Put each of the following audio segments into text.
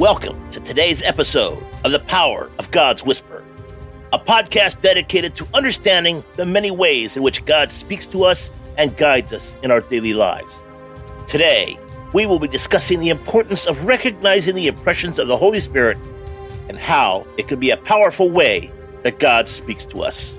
Welcome to today's episode of The Power of God's Whisper, a podcast dedicated to understanding the many ways in which God speaks to us and guides us in our daily lives. Today, we will be discussing the importance of recognizing the impressions of the Holy Spirit and how it can be a powerful way that God speaks to us.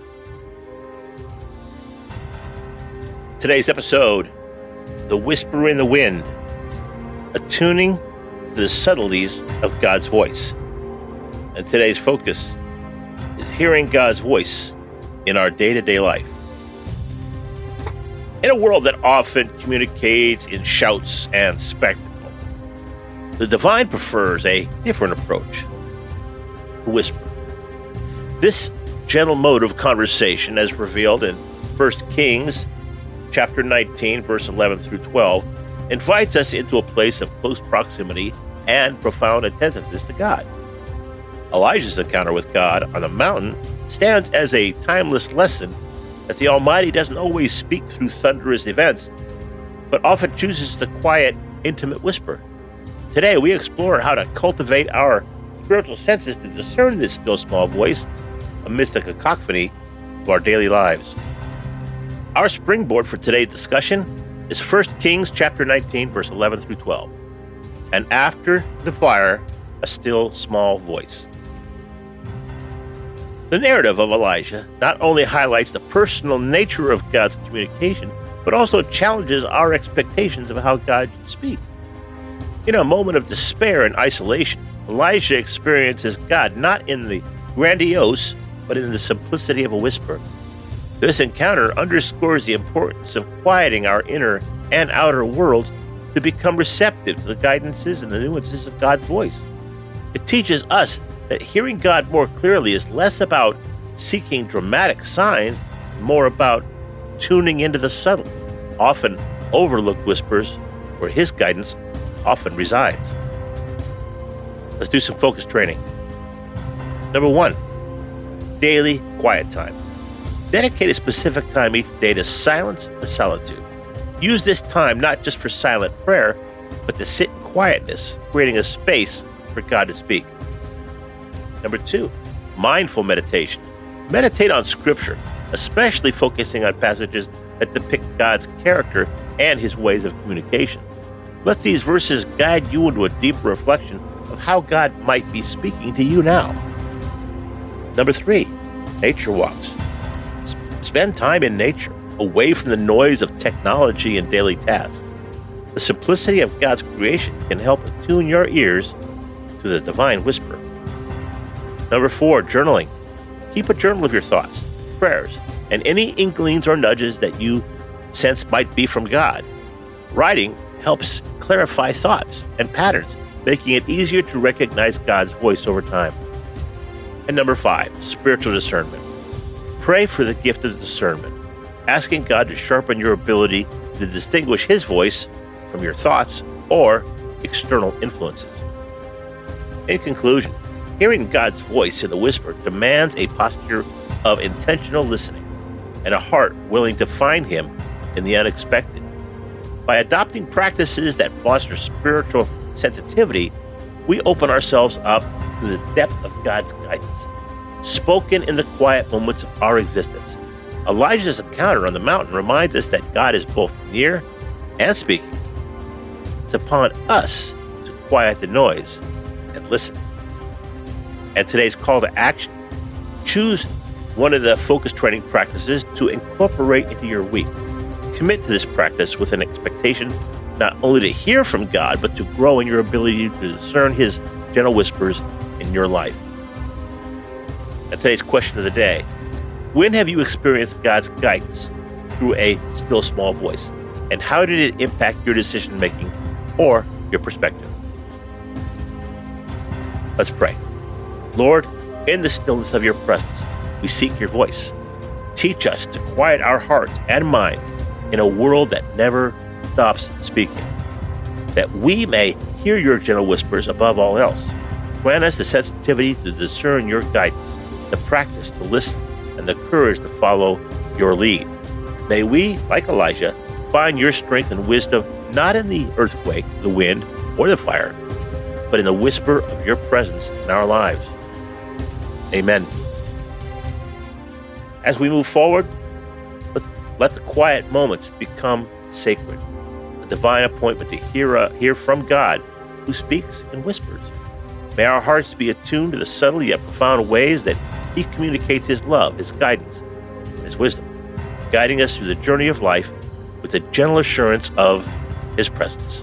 Today's episode, The Whisper in the Wind, attuning to the subtleties of God's voice. And today's focus is hearing God's voice in our day-to-day life. In a world that often communicates in shouts and spectacle, the divine prefers a different approach, the whisper. This gentle mode of conversation, as revealed in 1 Kings chapter 19, verse 11 through 12, invites us into a place of close proximity and profound attentiveness to God. Elijah's encounter with God on the mountain stands as a timeless lesson that the Almighty doesn't always speak through thunderous events, but often chooses the quiet, intimate whisper. Today, we explore how to cultivate our spiritual senses to discern this still small voice amidst the cacophony of our daily lives. Our springboard for today's discussion is 1 Kings chapter 19, verse 11 through 12. And after the fire, a still small voice. The narrative of Elijah not only highlights the personal nature of God's communication, but also challenges our expectations of how God should speak. In a moment of despair and isolation, Elijah experiences God not in the grandiose, but in the simplicity of a whisper. This encounter underscores the importance of quieting our inner and outer worlds to become receptive to the guidances and the nuances of God's voice. It teaches us that hearing God more clearly is less about seeking dramatic signs, and more about tuning into the subtle, often overlooked whispers where His guidance often resides. Let's do some focus training. Number 1, daily quiet time. Dedicate a specific time each day to silence and solitude. Use this time not just for silent prayer, but to sit in quietness, creating a space for God to speak. Number 2, mindful meditation. Meditate on Scripture, especially focusing on passages that depict God's character and His ways of communication. Let these verses guide you into a deeper reflection of how God might be speaking to you now. Number 3, nature walks. Spend time in nature, away from the noise of technology and daily tasks. The simplicity of God's creation can help attune your ears to the divine whisper. Number 4, journaling. Keep a journal of your thoughts, prayers, and any inklings or nudges that you sense might be from God. Writing helps clarify thoughts and patterns, making it easier to recognize God's voice over time. And number 5, spiritual discernment. Pray for the gift of discernment, asking God to sharpen your ability to distinguish His voice from your thoughts or external influences. In conclusion, hearing God's voice in the whisper demands a posture of intentional listening and a heart willing to find Him in the unexpected. By adopting practices that foster spiritual sensitivity, we open ourselves up to the depth of God's guidance, spoken in the quiet moments of our existence. Elijah's encounter on the mountain reminds us that God is both near and speaking. It's upon us to quiet the noise and listen. And today's call to action: choose one of the focus training practices to incorporate into your week. Commit to this practice with an expectation not only to hear from God, but to grow in your ability to discern His gentle whispers in your life. And today's question of the day: when have you experienced God's guidance through a still small voice? And how did it impact your decision making or your perspective? Let's pray. Lord, in the stillness of your presence, we seek your voice. Teach us to quiet our hearts and minds in a world that never stops speaking, that we may hear your gentle whispers above all else. Grant us the sensitivity to discern your guidance, the practice to listen, and the courage to follow your lead. May we, like Elijah, find your strength and wisdom not in the earthquake, the wind, or the fire, but in the whisper of your presence in our lives. Amen. As we move forward, let the quiet moments become sacred, a divine appointment to hear from God who speaks in whispers. May our hearts be attuned to the subtle yet profound ways that He communicates His love, His guidance, and His wisdom, guiding us through the journey of life with the gentle assurance of His presence.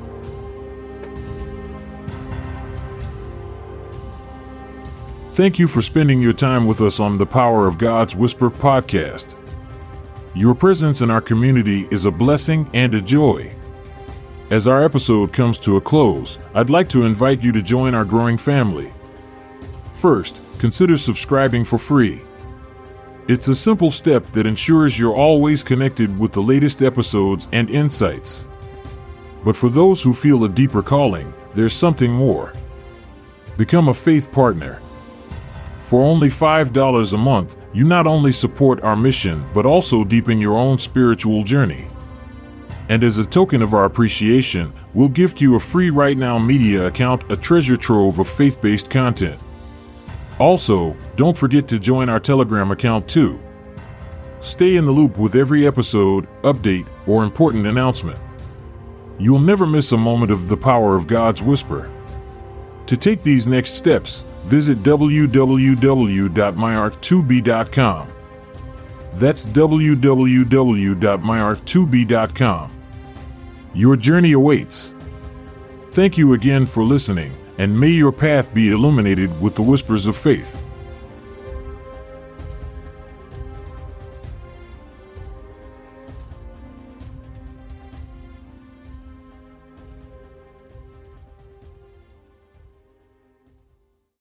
Thank you for spending your time with us on the Power of God's Whisper podcast. Your presence in our community is a blessing and a joy. As our episode comes to a close, I'd like to invite you to join our growing family. First, consider subscribing for free. It's a simple step that ensures you're always connected with the latest episodes and insights. But for those who feel a deeper calling, there's something more. Become a faith partner. For only $5 a month, you not only support our mission, but also deepen your own spiritual journey. And as a token of our appreciation, we'll gift you a free Right Now Media account, a treasure trove of faith-based content. Also, don't forget to join our Telegram account too. Stay in the loop with every episode, update, or important announcement. You'll never miss a moment of the power of God's whisper. To take these next steps, visit www.myark2b.com. That's www.myark2b.com. Your journey awaits. Thank you again for listening, and may your path be illuminated with the whispers of faith.